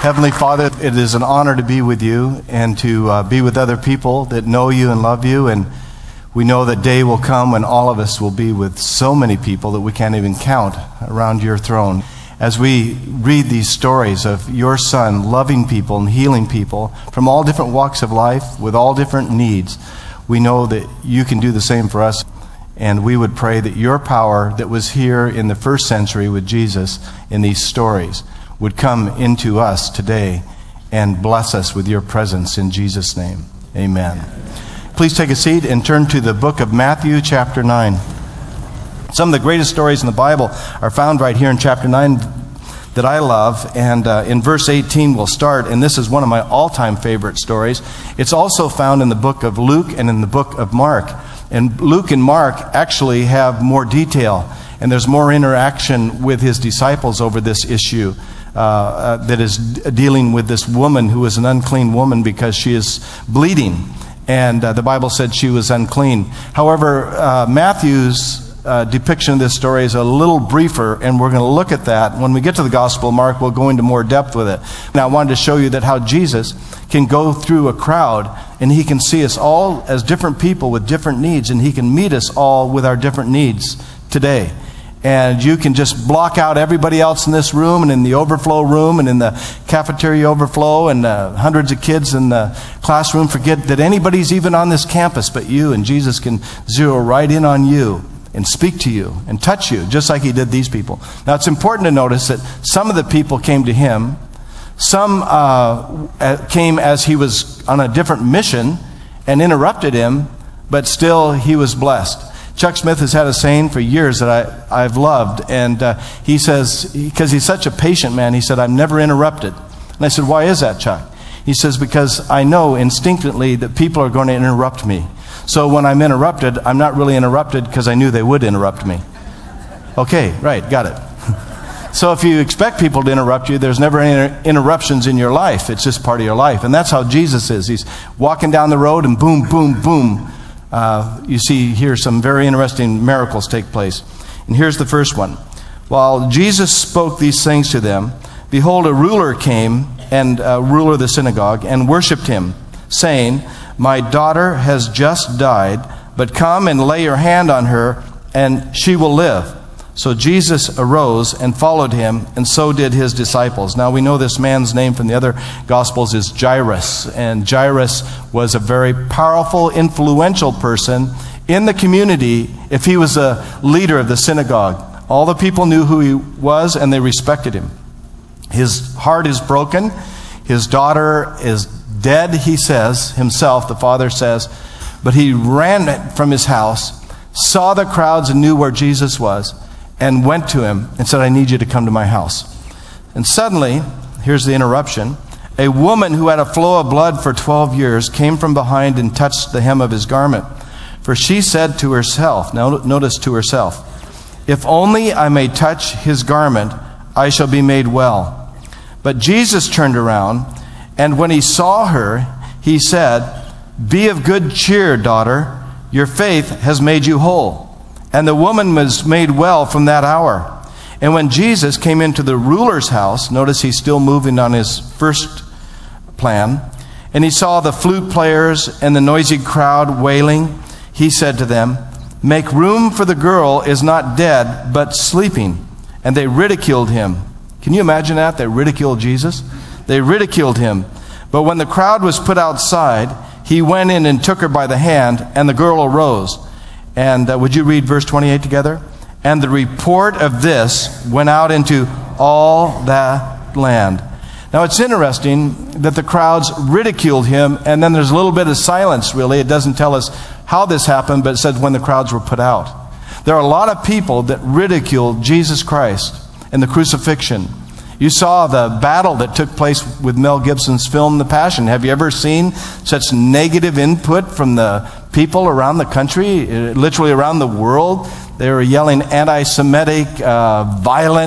Heavenly Father, it is an honor to be with you and to be with other people that know you and love you. And we know that day will come when all of us will be with so many people that we can't even count around your throne. As we read these stories of your Son loving people and healing people from all different walks of life with all different needs, we know that you can do the same for us. And we would pray that your power that was here in the first century with Jesus in these stories would come into us today and bless us with your presence in Jesus' name. Amen. Please take a seat and turn to the book of Matthew chapter 9. Some of the greatest stories in the Bible are found right here in chapter 9 that I love. And in verse 18 we'll start, and this is one of my all-time favorite stories. It's also found in the book of Luke and in the book of Mark. And Luke and Mark actually have more detail, and there's more interaction with his disciples over this issue that is dealing with this woman who is an unclean woman because she is bleeding. And the Bible said she was unclean. However, Matthew's depiction of this story is a little briefer, and we're going to look at that. When we get to the Gospel of Mark, we'll go into more depth with it. Now, I wanted to show you that how Jesus can go through a crowd, and he can see us all as different people with different needs, and he can meet us all with our different needs today. And you can just block out everybody else in this room and in the overflow room and in the cafeteria overflow and hundreds of kids in the classroom. Forget that anybody's even on this campus but you, and Jesus can zero right in on you and speak to you and touch you just like he did these people. Now, it's important to notice that some of the people came to him. Some came as he was on a different mission and interrupted him, but still he was blessed. Chuck Smith has had a saying for years that I've loved, and he says, because he's such a patient man, he said, "I'm never interrupted." And I said, "Why is that, Chuck?" He says, "Because I know instinctively that people are going to interrupt me. So when I'm interrupted, I'm not really interrupted because I knew they would interrupt me." Okay, right, got it. So if you expect people to interrupt you, there's never any interruptions in your life. It's just part of your life. And that's how Jesus is. He's walking down the road and boom, boom, boom. You see here some very interesting miracles take place. And here's the first one. While Jesus spoke these things to them, behold, a ruler came, and a ruler of the synagogue, and worshipped him, saying, "My daughter has just died, but come and lay your hand on her, and she will live." So Jesus arose and followed him, and so did his disciples. Now we know this man's name from the other Gospels is Jairus. And Jairus was a very powerful, influential person in the community if he was a leader of the synagogue. All the people knew who he was, and they respected him. His heart is broken. His daughter is dead, he says, himself, the father says. But he ran from his house, saw the crowds and knew where Jesus was, and went to him and said, "I need you to come to my house." And suddenly, here's the interruption, a woman who had a flow of blood for 12 years came from behind and touched the hem of his garment. For she said to herself, now notice to herself, "If only I may touch his garment, I shall be made well." But Jesus turned around, and when he saw her, he said, "Be of good cheer, daughter. Your faith has made you whole." And the woman was made well from that hour. And when Jesus came into the ruler's house, notice he's still moving on his first plan, and he saw the flute players and the noisy crowd wailing, he said to them, "Make room, for the girl is not dead, but sleeping." And they ridiculed him. Can you imagine that? They ridiculed Jesus. They ridiculed him. But when the crowd was put outside, he went in and took her by the hand, and the girl arose. And would you read verse 28 together? And the report of this went out into all that land. Now it's interesting that the crowds ridiculed him, and then there's a little bit of silence, really. It doesn't tell us how this happened, but it says when the crowds were put out. There are a lot of people that ridiculed Jesus Christ and the crucifixion. You saw the battle that took place with Mel Gibson's film, The Passion. Have you ever seen such negative input from the people around the country, literally around the world? They were yelling anti-Semitic, violent.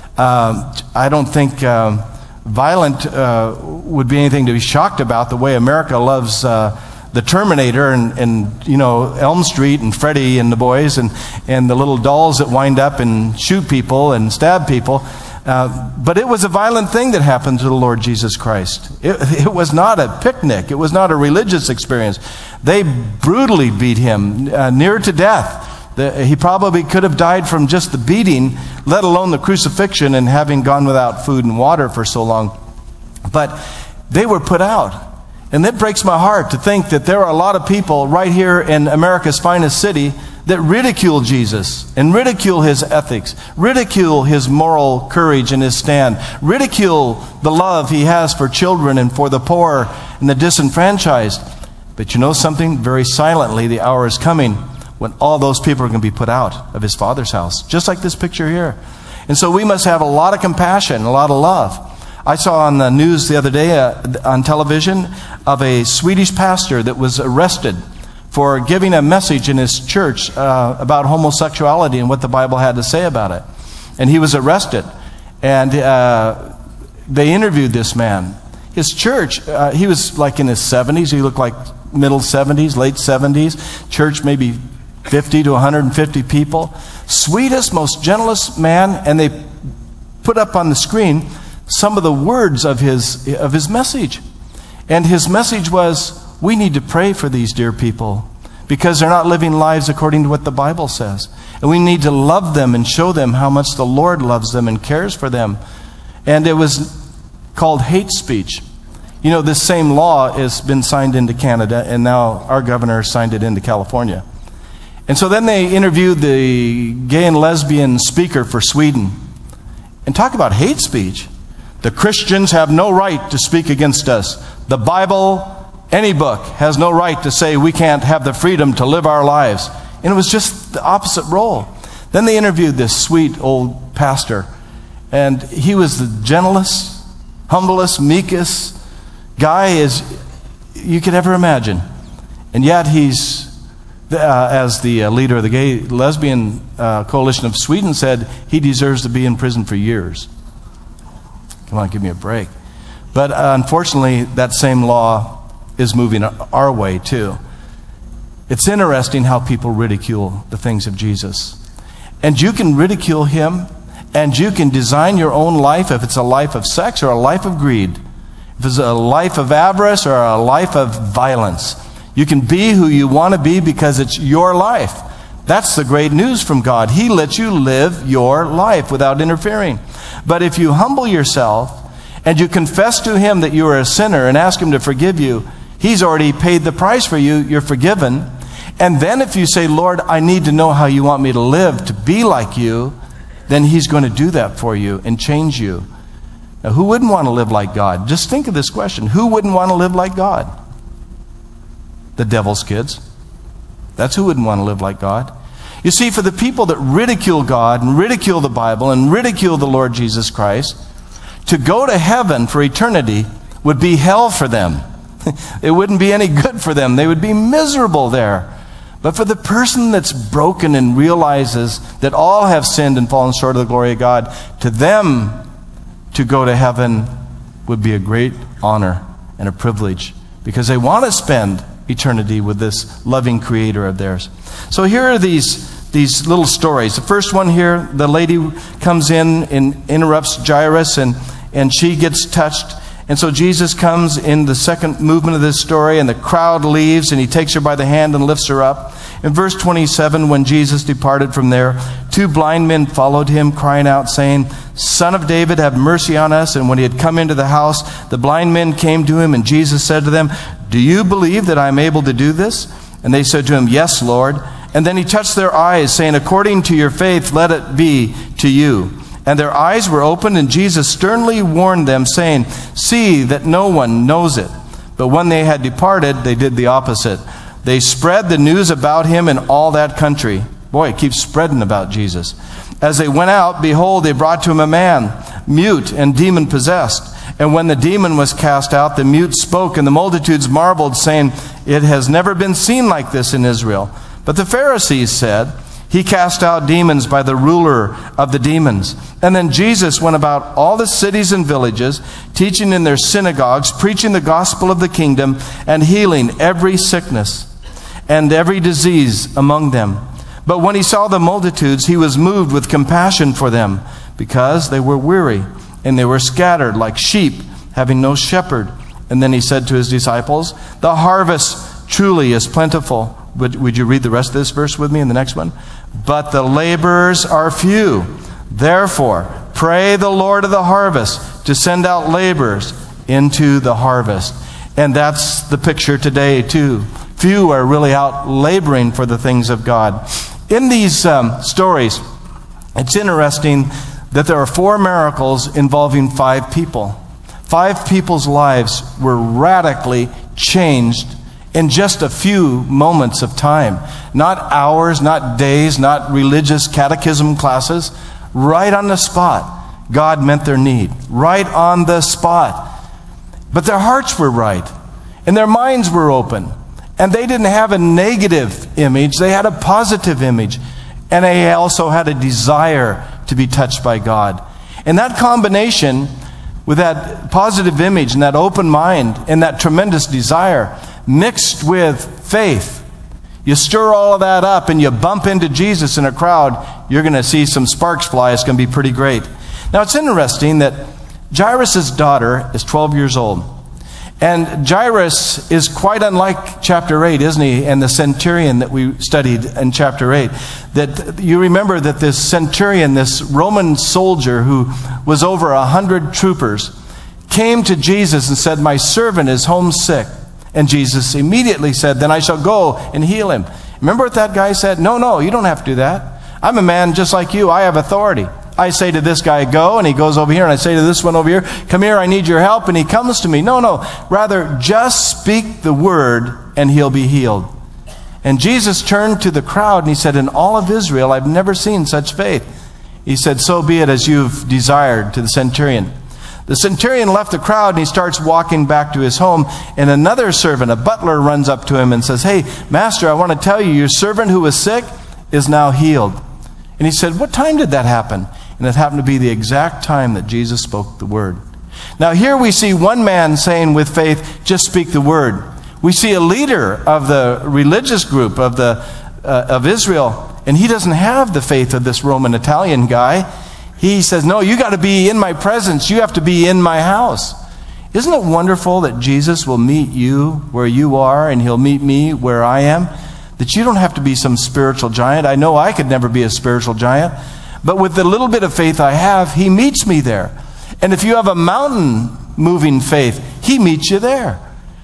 I don't think violent would be anything to be shocked about, the way America loves the Terminator and you know, Elm Street and Freddy and the boys and the little dolls that wind up and shoot people and stab people. But it was a violent thing that happened to the Lord Jesus Christ. It was not a picnic. It was not a religious experience. They brutally beat him near to death. He probably could have died from just the beating, let alone the crucifixion and having gone without food and water for so long. But they were put out. And it breaks my heart to think that there are a lot of people right here in America's finest city that ridicule Jesus and ridicule his ethics, ridicule his moral courage and his stand, ridicule the love he has for children and for the poor and the disenfranchised. But you know something? Very silently, the hour is coming when all those people are going to be put out of his Father's house, just like this picture here. And so we must have a lot of compassion, a lot of love. I saw on the news the other day on television of a Swedish pastor that was arrested for giving a message in his church about homosexuality and what the Bible had to say about it. And he was arrested. And they interviewed this man. His church, he was like in his 70s. He looked like middle 70s, late 70s. Church maybe 50 to 150 people. Sweetest, most gentlest man. And they put up on the screen some of the words of his message. And his message was, we need to pray for these dear people because they're not living lives according to what the Bible says. And we need to love them and show them how much the Lord loves them and cares for them. And it was called hate speech. You know, this same law has been signed into Canada, and now our governor signed it into California. And so then they interviewed the gay and lesbian speaker for Sweden. And talk about hate speech. The Christians have no right to speak against us. The Bible, any book, has no right to say we can't have the freedom to live our lives. And it was just the opposite role. Then they interviewed this sweet old pastor. And he was the gentlest, humblest, meekest guy as you could ever imagine. And yet he's, as the leader of the Gay Lesbian Coalition of Sweden said, he deserves to be in prison for years. Come on, give me a break. But unfortunately, that same law is moving our way too. It's interesting how people ridicule the things of Jesus. And you can ridicule him, and you can design your own life if it's a life of sex or a life of greed. If it's a life of avarice or a life of violence. You can be who you want to be because it's your life. That's the great news from God. He lets you live your life without interfering. But if you humble yourself and you confess to him that you are a sinner and ask him to forgive you, he's already paid the price for you. You're forgiven. And then if you say, Lord, I need to know how you want me to live, to be like you, then he's going to do that for you and change you. Now, who wouldn't want to live like God? Just think of this question. Who wouldn't want to live like God? The devil's kids. That's who wouldn't want to live like God. You see, for the people that ridicule God and ridicule the Bible and ridicule the Lord Jesus Christ, to go to heaven for eternity would be hell for them. It wouldn't be any good for them. They would be miserable there. But for the person that's broken and realizes that all have sinned and fallen short of the glory of God, to them to go to heaven would be a great honor and a privilege because they want to spend eternity with this loving creator of theirs. So here are these little stories. The first one here, the lady comes in and interrupts Jairus and she gets touched. And so Jesus comes in the second movement of this story, and the crowd leaves, and he takes her by the hand and lifts her up. In verse 27, when Jesus departed from there, 2 blind men followed him, crying out, saying, Son of David, have mercy on us. And when he had come into the house, the blind men came to him, and Jesus said to them, Do you believe that I am able to do this? And they said to him, Yes, Lord. And then he touched their eyes, saying, According to your faith, let it be to you. And their eyes were opened, and Jesus sternly warned them, saying, See that no one knows it. But when they had departed, they did the opposite. They spread the news about him in all that country. Boy, it keeps spreading about Jesus. As they went out, behold, they brought to him a man, mute and demon-possessed. And when the demon was cast out, the mute spoke, and the multitudes marveled, saying, It has never been seen like this in Israel. But the Pharisees said, He cast out demons by the ruler of the demons. And then Jesus went about all the cities and villages, teaching in their synagogues, preaching the gospel of the kingdom, and healing every sickness and every disease among them. But when he saw the multitudes, he was moved with compassion for them, because they were weary, and they were scattered like sheep, having no shepherd. And then he said to his disciples, the harvest truly is plentiful. Would you read the rest of this verse with me in the next one? But the laborers are few. Therefore, pray the Lord of the harvest to send out laborers into the harvest. And that's the picture today too. Few are really out laboring for the things of God. In these stories, it's interesting that there are 4 miracles involving 5 people. 5 people's lives were radically changed in just a few moments of time. Not hours, not days, not religious catechism classes. Right on the spot, God met their need. Right on the spot. But their hearts were right, and their minds were open. And they didn't have a negative image, they had a positive image. And they also had a desire to be touched by God. And that combination, with that positive image and that open mind and that tremendous desire, mixed with faith, you stir all of that up and you bump into Jesus in a crowd, you're going to see some sparks fly. It's going to be pretty great. Now it's interesting that Jairus' daughter is 12 years old. And Jairus is quite unlike chapter 8, isn't he? And the centurion that we studied in chapter 8. That you remember that this centurion, this Roman soldier who was over 100 troopers, came to Jesus and said, my servant is homesick. And Jesus immediately said, then I shall go and heal him. Remember what that guy said? No, you don't have to do that. I'm a man just like you. I have authority. I say to this guy, go, and he goes over here, and I say to this one over here, come here, I need your help, and he comes to me. No. Rather, just speak the word, and he'll be healed. And Jesus turned to the crowd, and he said, in all of Israel, I've never seen such faith. He said, so be it as you've desired, to the centurion. The centurion left the crowd, and he starts walking back to his home, and another servant, a butler, runs up to him and says, hey, master, I want to tell you, your servant who was sick is now healed. And he said, what time did that happen? And it happened to be the exact time that Jesus spoke the word. Now here we see one man saying with faith, just speak the word. We see a leader of the religious group of Israel, and he doesn't have the faith of this Roman Italian guy. He says, no, you got to be in my presence. You have to be in my house. Isn't it wonderful that Jesus will meet you where you are, and he'll meet me where I am? That you don't have to be some spiritual giant. I know I could never be a spiritual giant. But with the little bit of faith I have, he meets me there. And if you have a mountain-moving faith, he meets you there.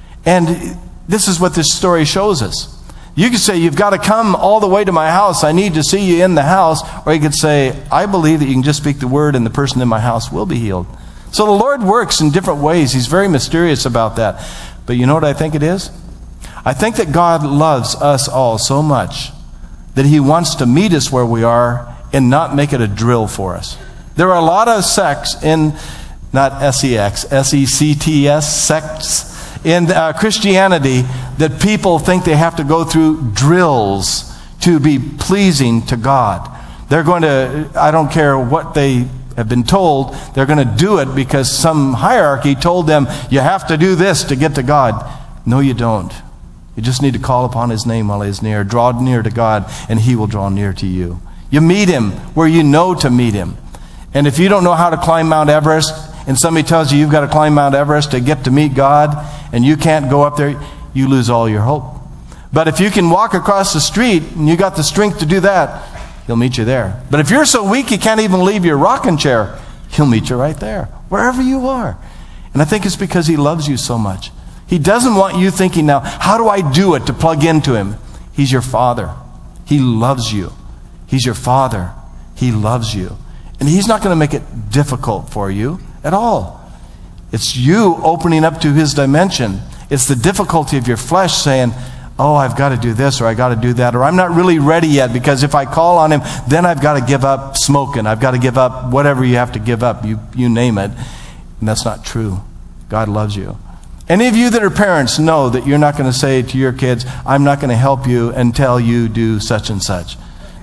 And this is what this story shows us. You could say, you've got to come all the way to my house. I need to see you in the house. Or you could say, I believe that you can just speak the word and the person in my house will be healed. So the Lord works in different ways. He's very mysterious about that. But you know what I think it is? I think that God loves us all so much that he wants to meet us where we are and not make it a drill for us. There are a lot of sects in, not S-E-X, S-E-C-T-S, sects in Christianity that people think they have to go through drills to be pleasing to God. They're going to, I don't care what they have been told, they're going to do it because some hierarchy told them, you have to do this to get to God. No, you don't. You just need to call upon his name while he is near. Draw near to God, and he will draw near to you. You meet him where you know to meet him. And if you don't know how to climb Mount Everest, and somebody tells you you've got to climb Mount Everest to get to meet God, and you can't go up there, you lose all your hope. But if you can walk across the street, and you got the strength to do that, he'll meet you there. But if you're so weak you can't even leave your rocking chair, he'll meet you right there, wherever you are. And I think it's because he loves you so much. He doesn't want you thinking, now, how do I do it to plug into him? He's your Father. He loves you. He's your Father. He loves you. And he's not going to make it difficult for you at all. It's you opening up to his dimension. It's the difficulty of your flesh saying, oh, I've got to do this, or I've got to do that, or I'm not really ready yet, because if I call on him, then I've got to give up smoking. I've got to give up whatever you have to give up. You name it. And that's not true. God loves you. Any of you that are parents know that you're not going to say to your kids, I'm not going to help you until you do such and such.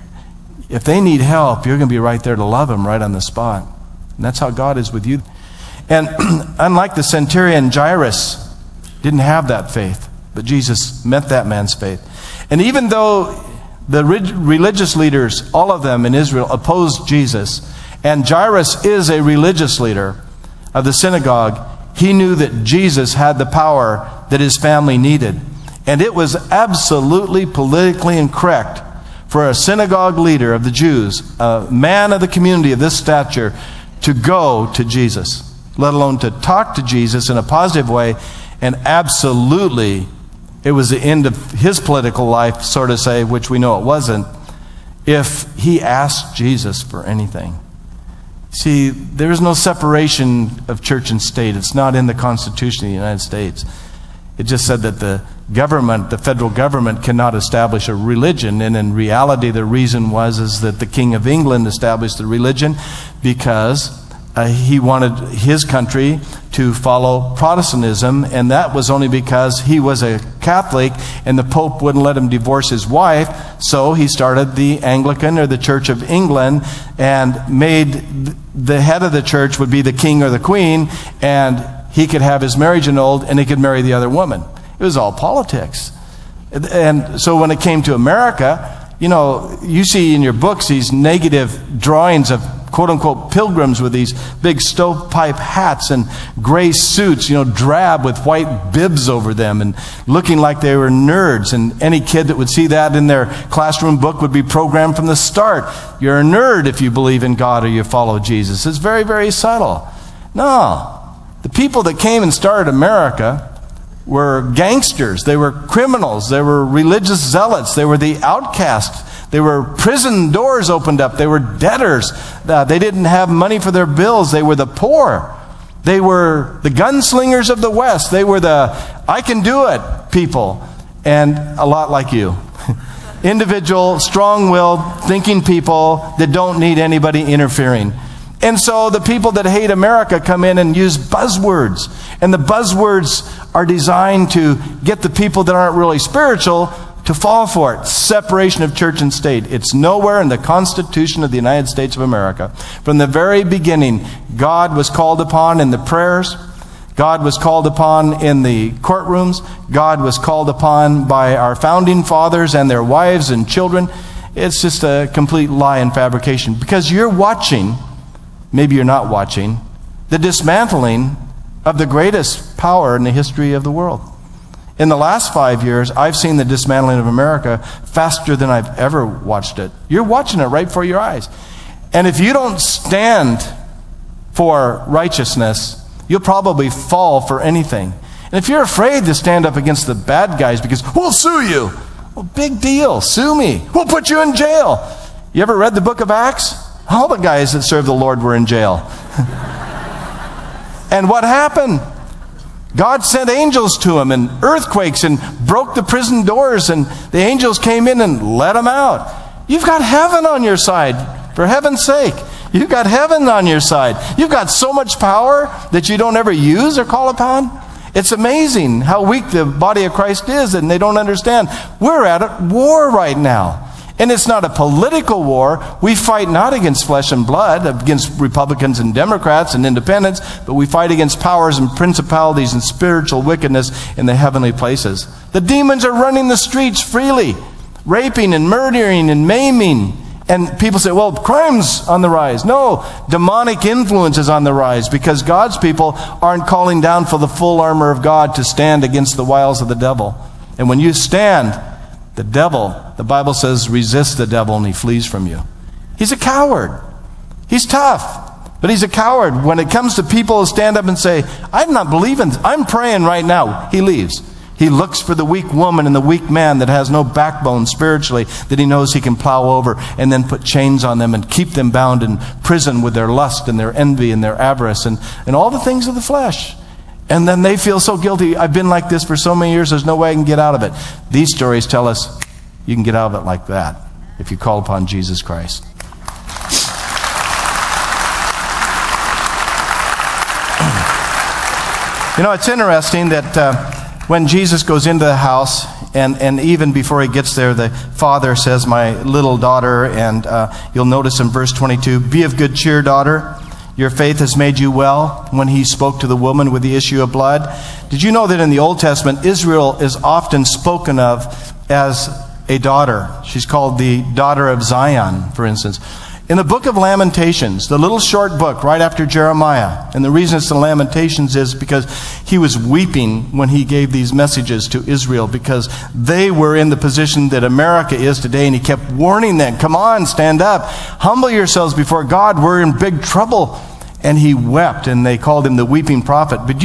If they need help, you're going to be right there to love them right on the spot. And that's how God is with you. And unlike the centurion, Jairus didn't have that faith. But Jesus met that man's faith. And even though The religious leaders, all of them in Israel, opposed Jesus. And Jairus is a religious leader of the synagogue. He knew that Jesus had the power that his family needed. And it was absolutely politically incorrect for a synagogue leader of the Jews, a man of the community of this stature, to go to Jesus, let alone to talk to Jesus in a positive way. And absolutely, it was the end of his political life, so to say, which we know it wasn't, if he asked Jesus for anything. See, there's no separation of church and state. It's not in the Constitution of the United States. It just said that the government, the federal government, cannot establish a religion. And in reality, the reason is that the King of England established the religion because he wanted his country to follow Protestantism, and that was only because he was a Catholic and the Pope wouldn't let him divorce his wife. So he started the Anglican, or the Church of England, and made the head of the church would be the king or the queen, and he could have his marriage annulled and he could marry the other woman. It was all politics. And so when it came to America, you see in your books these negative drawings of quote-unquote pilgrims with these big stovepipe hats and gray suits, drab with white bibs over them and looking like they were nerds. And any kid that would see that in their classroom book would be programmed from the start. You're a nerd if you believe in God or you follow Jesus. It's very, very subtle. No. The people that came and started America were gangsters. They were criminals. They were religious zealots. They were the outcasts. They were prison doors opened up. They were debtors. They didn't have money for their bills. They were the poor. They were the gunslingers of the West. They were the I can do it people. And a lot like you. Individual, strong-willed, thinking people that don't need anybody interfering. And so the people that hate America come in and use buzzwords. And the buzzwords are designed to get the people that aren't really spiritual to fall for it. Separation of church and state. It's nowhere in the Constitution of the United States of America. From the very beginning, God was called upon in the prayers. God was called upon in the courtrooms. God was called upon by our founding fathers and their wives and children. It's just a complete lie and fabrication. Because you're watching, maybe you're not watching, the dismantling of the greatest power in the history of the world. In the last 5 years, I've seen the dismantling of America faster than I've ever watched it. You're watching it right before your eyes. And if you don't stand for righteousness, you'll probably fall for anything. And if you're afraid to stand up against the bad guys because, we'll sue you. Well, big deal. Sue me. We'll put you in jail. You ever read the book of Acts? All the guys that served the Lord were in jail. And what happened? God sent angels to him and earthquakes and broke the prison doors, and the angels came in and let them out. You've got heaven on your side, for heaven's sake. You've got heaven on your side. You've got so much power that you don't ever use or call upon. It's amazing how weak the body of Christ is, and they don't understand. We're at a war right now. And it's not a political war. We fight not against flesh and blood, against Republicans and Democrats and independents, but we fight against powers and principalities and spiritual wickedness in the heavenly places. The demons are running the streets freely, raping and murdering and maiming. And people say, well, crime's on the rise. No, demonic influence is on the rise because God's people aren't calling down for the full armor of God to stand against the wiles of the devil. And when you stand, the devil, the Bible says, resist the devil and he flees from you. He's a coward. He's tough, but he's a coward. When it comes to people who stand up and say, I'm not believing, I'm praying right now, he leaves. He looks for the weak woman and the weak man that has no backbone spiritually, that he knows he can plow over and then put chains on them and keep them bound in prison with their lust and their envy and their avarice and all the things of the flesh. And then they feel so guilty. I've been like this for so many years, there's no way I can get out of it. These stories tell us you can get out of it like that if you call upon Jesus Christ. It's interesting that when Jesus goes into the house, and even before he gets there, the father says, my little daughter, and you'll notice in verse 22, be of good cheer, daughter. Your faith has made you well, when he spoke to the woman with the issue of blood. Did you know that in the Old Testament, Israel is often spoken of as a daughter. She's called the daughter of Zion, for instance. In the book of Lamentations, the little short book right after Jeremiah, and the reason it's the Lamentations is because he was weeping when he gave these messages to Israel, because they were in the position that America is today, and he kept warning them, come on, stand up, humble yourselves before God, we're in big trouble. And he wept, and they called him the weeping prophet. But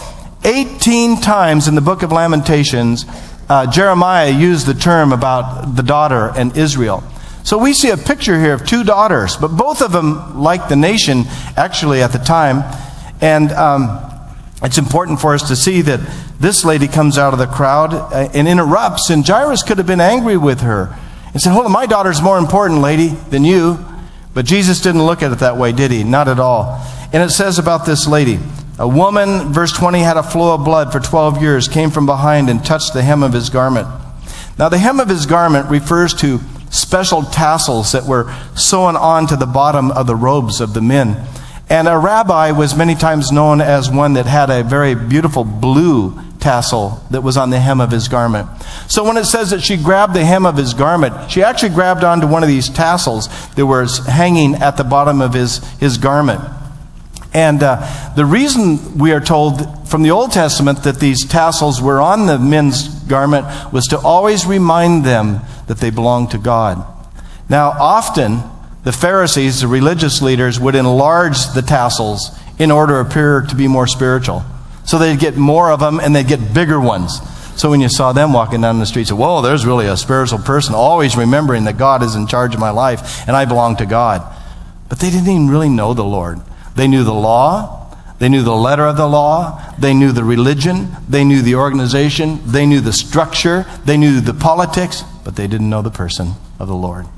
18 times in the book of Lamentations, Jeremiah used the term about the daughter and Israel. So we see a picture here of two daughters, but both of them, like the nation, actually at the time. And it's important for us to see that this lady comes out of the crowd and interrupts, and Jairus could have been angry with her and said, hold on, my daughter's more important, lady, than you. But Jesus didn't look at it that way, did he? Not at all. And it says about this lady, a woman, verse 20, had a flow of blood for 12 years, came from behind and touched the hem of his garment. Now the hem of his garment refers to special tassels that were sewn on to the bottom of the robes of the men. And a rabbi was many times known as one that had a very beautiful blue tassel that was on the hem of his garment. So when it says that she grabbed the hem of his garment, she actually grabbed onto one of these tassels that was hanging at the bottom of his garment. And the reason we are told from the Old Testament that these tassels were on the men's garment was to always remind them that they belonged to God. Now, often the Pharisees, the religious leaders, would enlarge the tassels in order to appear to be more spiritual. So they'd get more of them and they'd get bigger ones. So when you saw them walking down the streets, whoa, there's really a spiritual person, always remembering that God is in charge of my life and I belong to God. But they didn't even really know the Lord. They knew the law. They knew the letter of the law. They knew the religion. They knew the organization. They knew the structure. They knew the politics. But they didn't know the person of the Lord.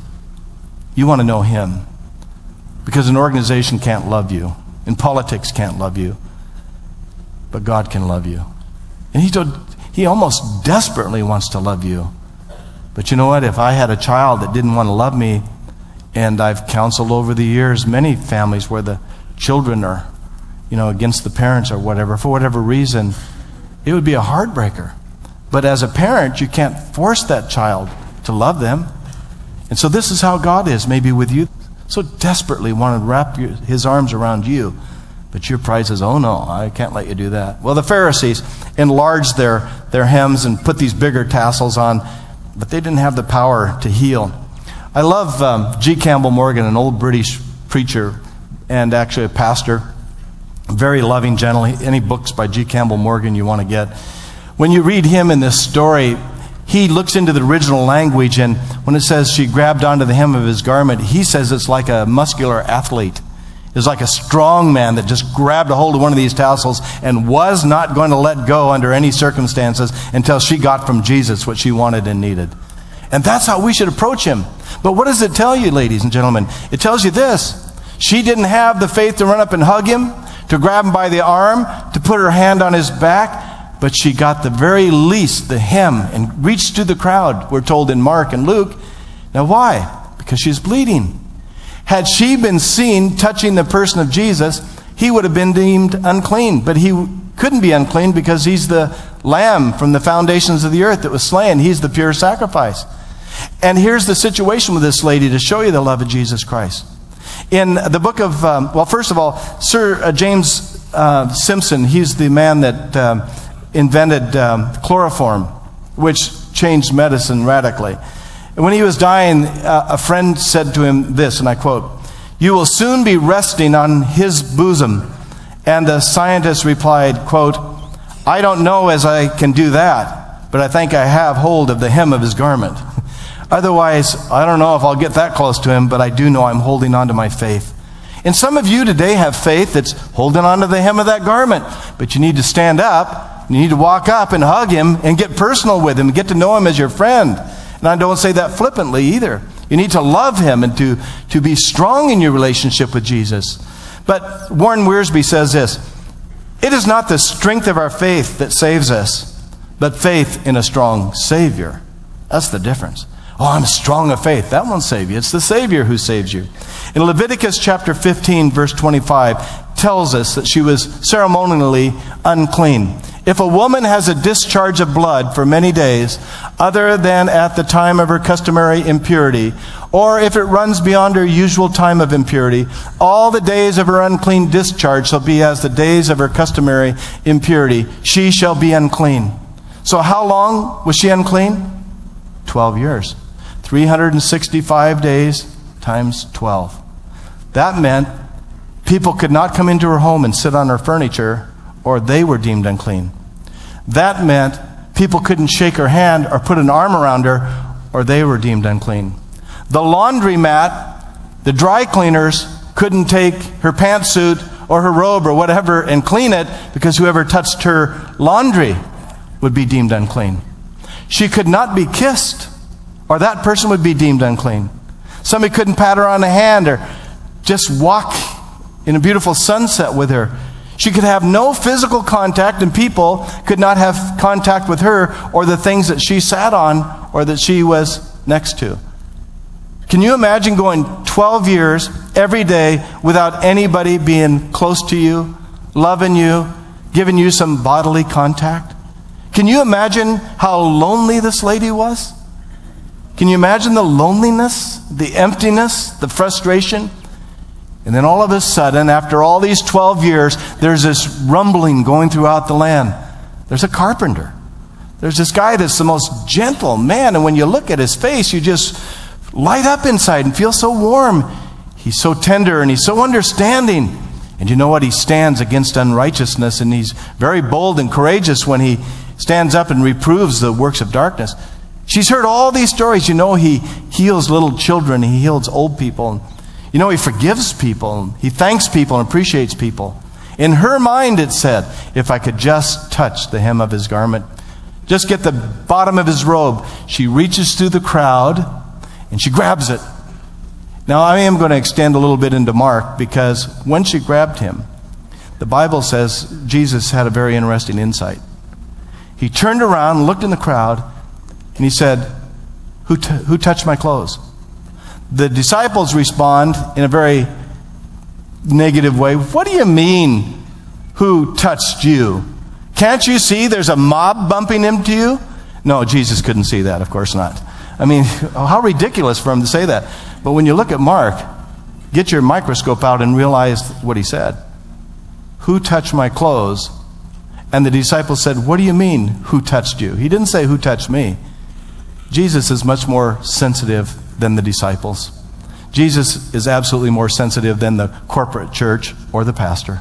You want to know Him. Because an organization can't love you. And politics can't love you. But God can love you. And He almost desperately wants to love you. But you know what? If I had a child that didn't want to love me, and I've counseled over the years many families where the children are, against the parents or whatever, for whatever reason, it would be a heartbreaker. But as a parent, you can't force that child to love them. And so this is how God is, maybe with you. So desperately want to wrap His arms around you. But your pride says, oh no, I can't let you do that. Well, the Pharisees enlarged their hems and put these bigger tassels on, but they didn't have the power to heal. I love G. Campbell Morgan, an old British preacher and actually a pastor. Very loving, gentle. Any books by G. Campbell Morgan you want to get. When you read him in this story, he looks into the original language, and when it says she grabbed onto the hem of his garment, he says it's like a muscular athlete. It's like a strong man that just grabbed a hold of one of these tassels and was not going to let go under any circumstances until she got from Jesus what she wanted and needed. And that's how we should approach Him. But what does it tell you, ladies and gentlemen? It tells you this. She didn't have the faith to run up and hug Him, to grab Him by the arm, to put her hand on His back, but she got the very least, the hem, and reached through the crowd, we're told in Mark and Luke. Now why? Because she's bleeding. Had she been seen touching the person of Jesus, He would have been deemed unclean. But He couldn't be unclean because He's the Lamb from the foundations of the earth that was slain. He's the pure sacrifice. And here's the situation with this lady to show you the love of Jesus Christ. In the book of, first of all, Sir James Simpson, he's the man that invented chloroform, which changed medicine radically. And when he was dying, a friend said to him this, and I quote, "You will soon be resting on His bosom." And the scientist replied, quote, "I don't know as I can do that, but I think I have hold of the hem of His garment." Otherwise, I don't know if I'll get that close to Him, but I do know I'm holding on to my faith. And some of you today have faith that's holding on to the hem of that garment. But you need to stand up, you need to walk up and hug Him and get personal with Him, get to know Him as your friend. And I don't say that flippantly either. You need to love Him and to be strong in your relationship with Jesus. But Warren Wiersbe says this, "It is not the strength of our faith that saves us, but faith in a strong Savior." That's the difference. Oh, I'm strong of faith. That won't save you. It's the Savior who saves you. In Leviticus chapter 15, verse 25, tells us that she was ceremonially unclean. If a woman has a discharge of blood for many days, other than at the time of her customary impurity, or if it runs beyond her usual time of impurity, all the days of her unclean discharge shall be as the days of her customary impurity. She shall be unclean. So how long was she unclean? 12 years. 365 days times 12. That meant people could not come into her home and sit on her furniture, or they were deemed unclean. That meant people couldn't shake her hand or put an arm around her, or they were deemed unclean. The laundromat, the dry cleaners, couldn't take her pantsuit or her robe or whatever and clean it, because whoever touched her laundry would be deemed unclean. She could not be kissed, or that person would be deemed unclean. Somebody couldn't pat her on the hand or just walk in a beautiful sunset with her. She could have no physical contact, and people could not have contact with her or the things that she sat on or that she was next to. Can you imagine going 12 years every day without anybody being close to you, loving you, giving you some bodily contact? Can you imagine how lonely this lady was? Can you imagine the loneliness, the emptiness, the frustration? And then all of a sudden, after all these 12 years, there's this rumbling going throughout the land. There's a carpenter. There's this guy that's the most gentle man, and when you look at his face, you just light up inside and feel so warm. He's so tender and he's so understanding. And you know what? He stands against unrighteousness, and he's very bold and courageous when he stands up and reproves the works of darkness. She's heard all these stories. You know, he heals little children. He heals old people. You know, he forgives people. He thanks people and appreciates people. In her mind, it said, if I could just touch the hem of his garment, just get the bottom of his robe. She reaches through the crowd and she grabs it. Now, I am going to extend a little bit into Mark, because when she grabbed him, the Bible says Jesus had a very interesting insight. He turned around, looked in the crowd, and he said, who touched my clothes? The disciples respond in a very negative way. What do you mean, who touched you? Can't you see there's a mob bumping into you? No, Jesus couldn't see that, of course not. I mean, how ridiculous for him to say that. But when you look at Mark, get your microscope out and realize what he said. Who touched my clothes? And the disciples said, what do you mean, who touched you? He didn't say, who touched me? Jesus is much more sensitive than the disciples. Jesus is absolutely more sensitive than the corporate church or the pastor.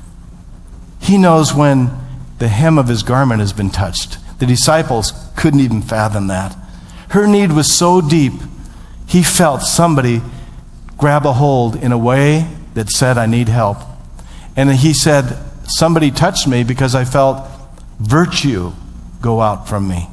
He knows when the hem of his garment has been touched. The disciples couldn't even fathom that. Her need was so deep, he felt somebody grab a hold in a way that said, I need help. And he said, somebody touched me because I felt virtue go out from me.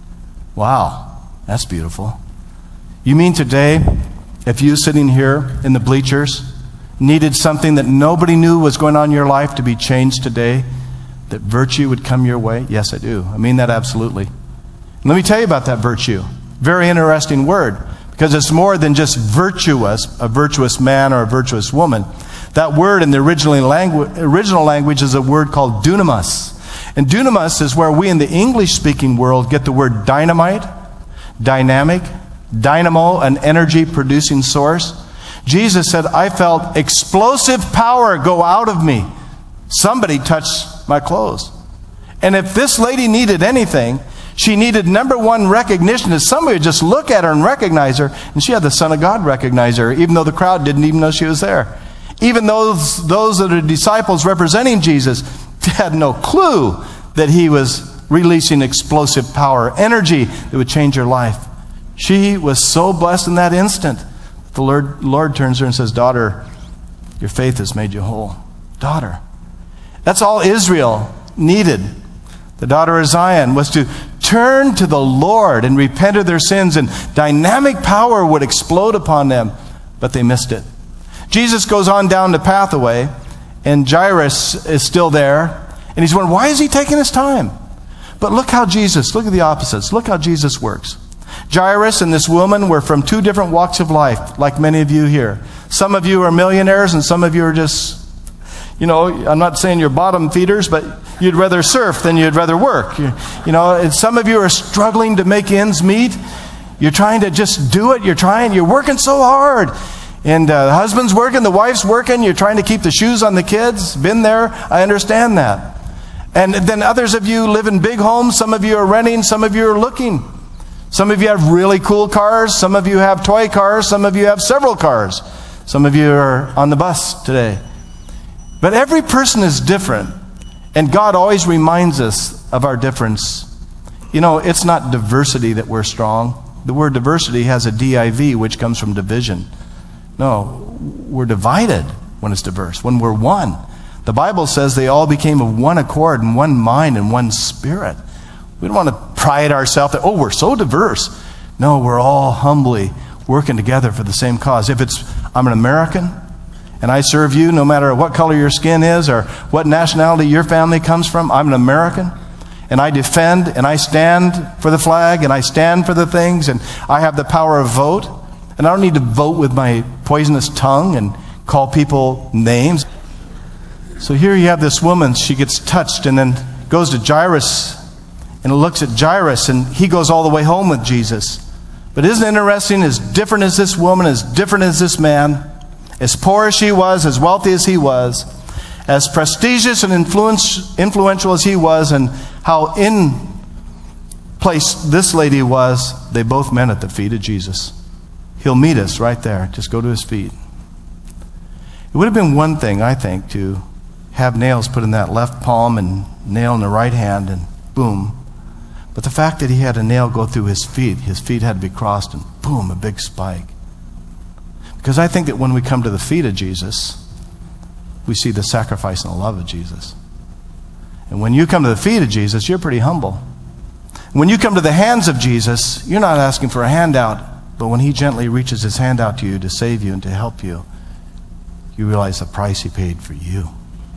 Wow, that's beautiful. You mean today, if you sitting here in the bleachers needed something that nobody knew was going on in your life to be changed today, that virtue would come your way? Yes, I do. I mean that absolutely. And let me tell you about that virtue. Very interesting word, because it's more than just virtuous, a virtuous man or a virtuous woman. That word in the original language is a word called dunamis. And dunamis is where we in the English-speaking world get the word dynamite, dynamic, dynamo, an energy-producing source. Jesus said, I felt explosive power go out of me. Somebody touched my clothes. And if this lady needed anything, she needed number one recognition, that somebody would just look at her and recognize her. And she had the Son of God recognize her, even though the crowd didn't even know she was there. Even those that are disciples representing Jesus had no clue that he was releasing explosive power, energy that would change her life. She was so blessed in that instant. The Lord turns to her and says, daughter, your faith has made you whole. Daughter. That's all Israel needed. The daughter of Zion was to turn to the Lord and repent of their sins, and dynamic power would explode upon them, but they missed it. Jesus goes on down the pathway, and Jairus is still there, and he's wondering, why is he taking his time? But look at the opposites. Look how Jesus works. Jairus and this woman were from two different walks of life, like many of you here. Some of you are millionaires, and some of you are just, I'm not saying you're bottom feeders, but you'd rather surf than you'd rather work. And some of you are struggling to make ends meet. You're trying to just do it. You're working so hard. And the husband's working, the wife's working. You're trying to keep the shoes on the kids. Been there. I understand that. And then others of you live in big homes. Some of you are renting. Some of you are looking. Some of you have really cool cars. Some of you have toy cars. Some of you have several cars. Some of you are on the bus today. But every person is different. And God always reminds us of our difference. It's not diversity that we're strong. The word diversity has a div, which comes from division. No, we're divided when it's diverse, when we're one. The Bible says they all became of one accord and one mind and one spirit. We don't want to pride ourselves that, we're so diverse. No, we're all humbly working together for the same cause. If I'm an American and I serve you, no matter what color your skin is or what nationality your family comes from, I'm an American. And I defend and I stand for the flag and I stand for the things, and I have the power of vote. And I don't need to vote with my poisonous tongue and call people names. So here you have this woman, she gets touched and then goes to Jairus and looks at Jairus, and he goes all the way home with Jesus. But isn't it interesting, as different as this woman, as different as this man, as poor as she was, as wealthy as he was, as prestigious and influential as he was, and how in place this lady was, they both met at the feet of Jesus. He'll meet us right there. Just go to his feet. It would have been one thing, I think, to have nails put in that left palm and nail in the right hand, and boom. But the fact that he had a nail go through his feet had to be crossed, and boom, a big spike. Because I think that when we come to the feet of Jesus, we see the sacrifice and the love of Jesus. And when you come to the feet of Jesus, you're pretty humble. When you come to the hands of Jesus, you're not asking for a handout, but when he gently reaches his hand out to you to save you and to help you, you realize the price he paid for you.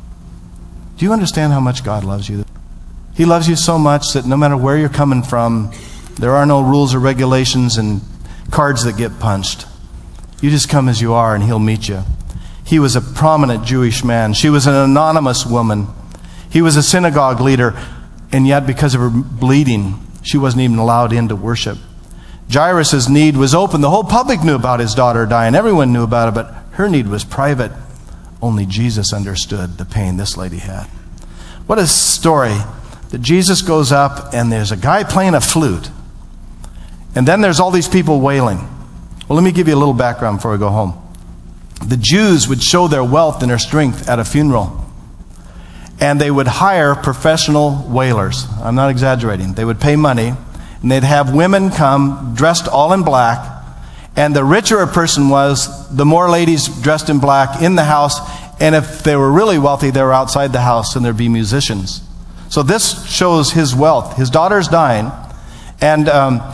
Do you understand how much God loves you? He loves you so much that no matter where you're coming from, there are no rules or regulations and cards that get punched. You just come as you are and he'll meet you. He was a prominent Jewish man. She was an anonymous woman. He was a synagogue leader, and yet because of her bleeding, she wasn't even allowed in to worship. Jairus' need was open. The whole public knew about his daughter dying. Everyone knew about it, but her need was private. Only Jesus understood the pain this lady had. What a story that Jesus goes up and there's a guy playing a flute. And then there's all these people wailing. Well, let me give you a little background before we go home. The Jews would show their wealth and their strength at a funeral. And they would hire professional wailers. I'm not exaggerating. They would pay money, and they'd have women come dressed all in black. And the richer a person was, the more ladies dressed in black in the house. And if they were really wealthy, they were outside the house, and there'd be musicians. So this shows his wealth. His daughter's dying, and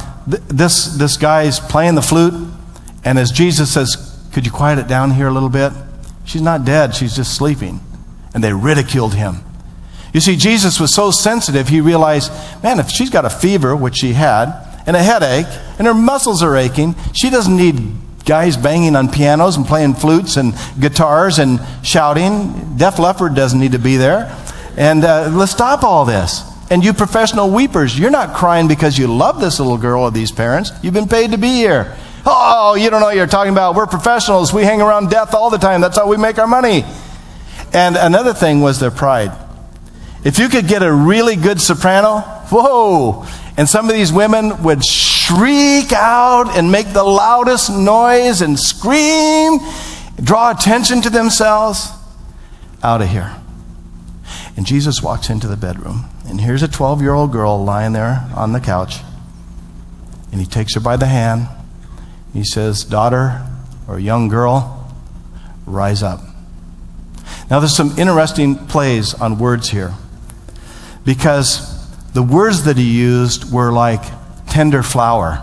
this guy's playing the flute. And as Jesus says, "Could you quiet it down here a little bit?" She's not dead, she's just sleeping. And they ridiculed him. You see, Jesus was so sensitive, he realized, man, if she's got a fever, which she had, and a headache, and her muscles are aching, she doesn't need guys banging on pianos and playing flutes and guitars and shouting. Def Leppard doesn't need to be there. And let's stop all this. And you professional weepers, you're not crying because you love this little girl or these parents. You've been paid to be here. Oh, you don't know what you're talking about. We're professionals. We hang around death all the time. That's how we make our money. And another thing was their pride. If you could get a really good soprano, whoa! And some of these women would shriek out and make the loudest noise and scream, draw attention to themselves. Out of here. And Jesus walks into the bedroom. And here's a 12-year-old girl lying there on the couch. And he takes her by the hand. He says, "Daughter," or young girl, "rise up." Now there's some interesting plays on words here, because the words that he used were like tender flower.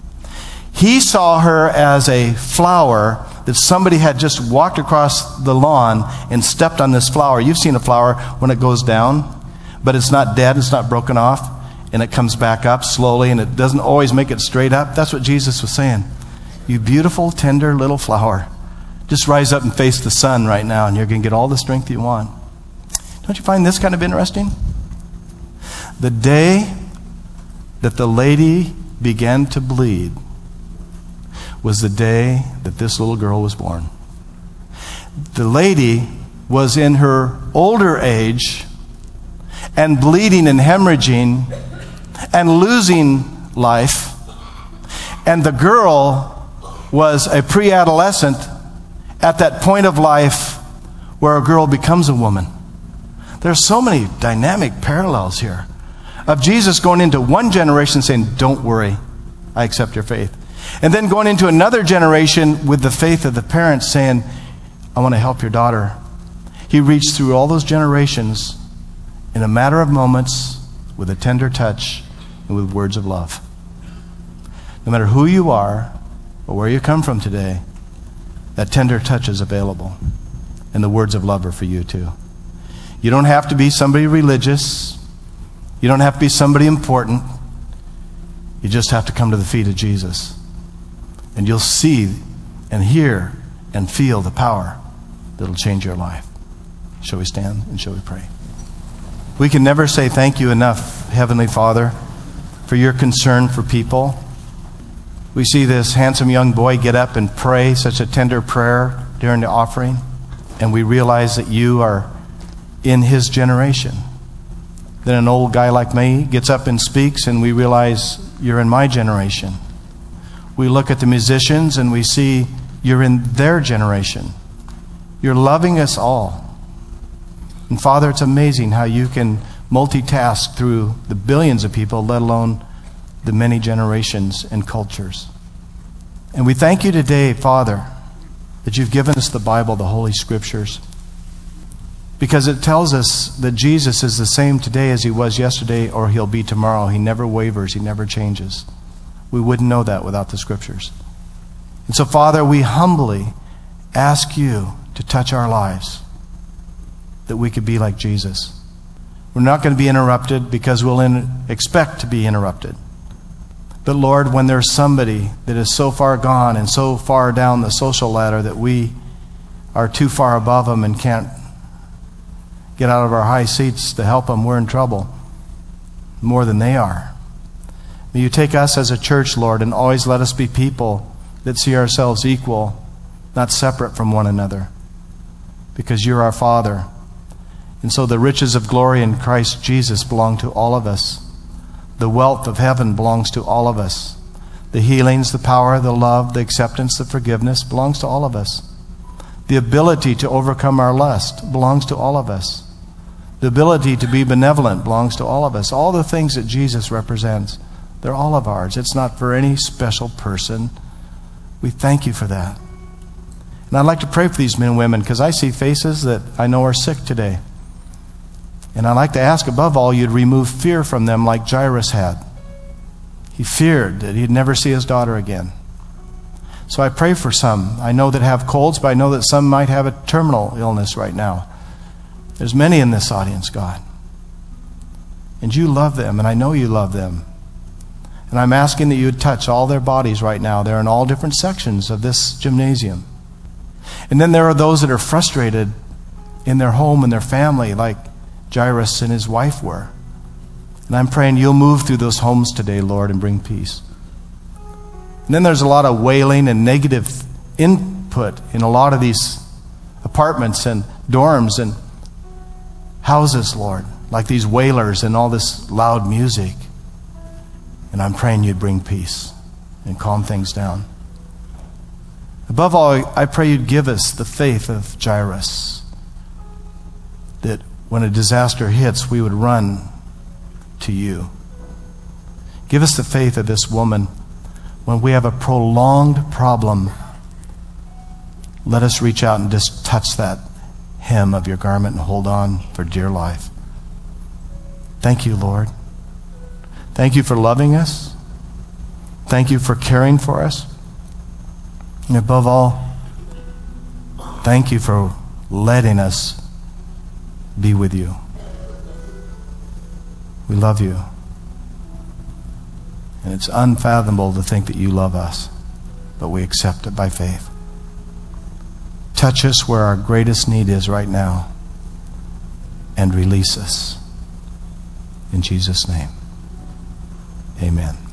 He saw her as a flower that somebody had just walked across the lawn and stepped on this flower. You've seen a flower when it goes down, but it's not dead, it's not broken off, and it comes back up slowly, and it doesn't always make it straight up. That's what Jesus was saying. You beautiful, tender little flower. Just rise up and face the sun right now, and you're going to get all the strength you want. Don't you find this kind of interesting? The day that the lady began to bleed was the day that this little girl was born. The lady was in her older age and bleeding and hemorrhaging and losing life. And the girl was a pre-adolescent at that point of life where a girl becomes a woman. There are so many dynamic parallels here of Jesus going into one generation saying, don't worry, I accept your faith. And then going into another generation with the faith of the parents saying, I want to help your daughter. He reached through all those generations in a matter of moments with a tender touch and with words of love. No matter who you are or where you come from today, that tender touch is available. And the words of love are for you too. You don't have to be somebody religious. You don't have to be somebody important. You just have to come to the feet of Jesus. And you'll see and hear and feel the power that'll change your life. Shall we stand and shall we pray? We can never say thank you enough, Heavenly Father, for your concern for people. We see this handsome young boy get up and pray such a tender prayer during the offering, and we realize that you are in his generation. Then an old guy like me gets up and speaks, and we realize you're in my generation. We look at the musicians and we see you're in their generation. You're loving us all. And Father, it's amazing how you can multitask through the billions of people, let alone the many generations and cultures. And we thank you today, Father, that you've given us the Bible, the Holy Scriptures, because it tells us that Jesus is the same today as he was yesterday or he'll be tomorrow. He never wavers. He never changes. We wouldn't know that without the Scriptures. And so, Father, we humbly ask you to touch our lives, that we could be like Jesus. We're not going to be interrupted because we'll expect to be interrupted. But Lord, when there's somebody that is so far gone and so far down the social ladder that we are too far above them and can't get out of our high seats to help them, we're in trouble more than they are. May you take us as a church, Lord, and always let us be people that see ourselves equal, not separate from one another, because you're our Father. And so the riches of glory in Christ Jesus belong to all of us. The wealth of heaven belongs to all of us. The healings, the power, the love, the acceptance, the forgiveness belongs to all of us. The ability to overcome our lust belongs to all of us. The ability to be benevolent belongs to all of us. All the things that Jesus represents, they're all of ours. It's not for any special person. We thank you for that. And I'd like to pray for these men and women because I see faces that I know are sick today. And I'd like to ask above all you'd remove fear from them like Jairus had. He feared that he'd never see his daughter again. So I pray for some. I know that have colds, but I know that some might have a terminal illness right now. There's many in this audience, God. And you love them, and I know you love them. And I'm asking that you would touch all their bodies right now. They're in all different sections of this gymnasium. And then there are those that are frustrated in their home and their family, like Jairus and his wife were. And I'm praying you'll move through those homes today, Lord, and bring peace. And then there's a lot of wailing and negative input in a lot of these apartments and dorms and houses, Lord, like these wailers and all this loud music. And I'm praying you'd bring peace and calm things down. Above all, I pray you'd give us the faith of Jairus, that when a disaster hits, we would run to you. Give us the faith of this woman. When we have a prolonged problem, let us reach out and just touch that hem of your garment and hold on for dear life. Thank you, Lord. Thank you for loving us. Thank you for caring for us. And above all, thank you for letting us be with you. We love you. And it's unfathomable to think that you love us, but we accept it by faith. Touch us where our greatest need is right now, and release us. In Jesus' name, amen.